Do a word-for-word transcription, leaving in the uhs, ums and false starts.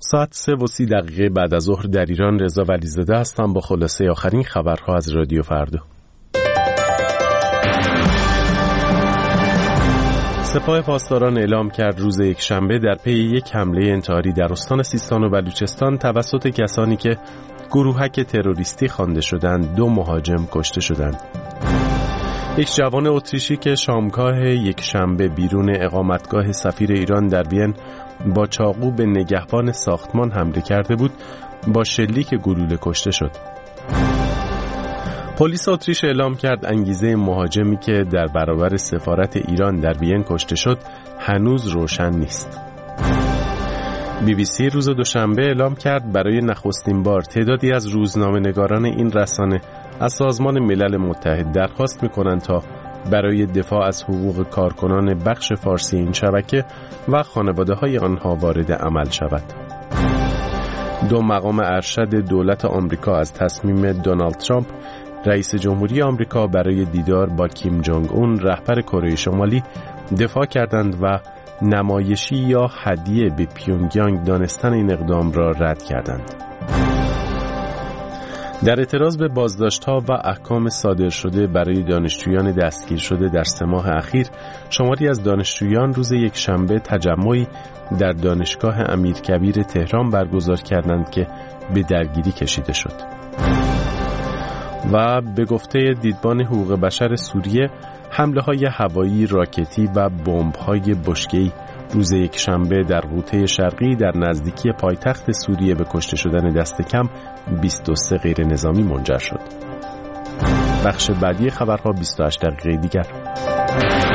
ساعت سه و سی دقیقه بعد از ظهر در ایران. رضا ولیزاده هستم با خلاصه آخرین خبرها از رادیو فردا. سپاه پاسداران اعلام کرد روز یکشنبه در پی یک حمله انتحاری در استان سیستان و بلوچستان توسط کسانی که گروهک تروریستی خوانده شدند دو مهاجم کشته شدند. یک جوان اتریشی که شامگاه یکشنبه بیرون اقامتگاه سفیر ایران در وین با چاقو به نگهبان ساختمان حمله کرده بود با شلیک گلوله کشته شد. پلیس اتریش اعلام کرد انگیزه مهاجمی که در برابر سفارت ایران در وین کشته شد هنوز روشن نیست. بی بی سی روز دوشنبه اعلام کرد برای نخستین بار تعدادی از روزنامه‌نگاران این رسانه از سازمان ملل متحد درخواست می‌کنند تا برای دفاع از حقوق کارکنان بخش فارسی این شبکه و خانواده‌های آنها وارد عمل شود. دو مقام ارشد دولت آمریکا از تصمیم دونالد ترامپ رئیس جمهوری آمریکا برای دیدار با کیم جونگ اون رهبر کره شمالی دفاع کردند و نمایشی یا هدیه به پیونگیانگ دانستن این اقدام را رد کردند. در اعتراض به بازداشت‌ها و احکام صادر شده برای دانشجویان دستگیر شده در سه ماه اخیر، شماری از دانشجویان روز یکشنبه تجمعی در دانشگاه امیرکبیر تهران برگزار کردند که به درگیری کشیده شد. و به گفته دیدبان حقوق بشر سوریه، حمله‌های هوایی، راکتی و بمب‌های بشکه‌ای روز یکشنبه در غوطه شرقی در نزدیکی پایتخت سوریه به کشته شدن دست کم بیست و سه غیر نظامی منجر شد. بخش بعدی خبرها بیست و هشت دقیقه دیگر.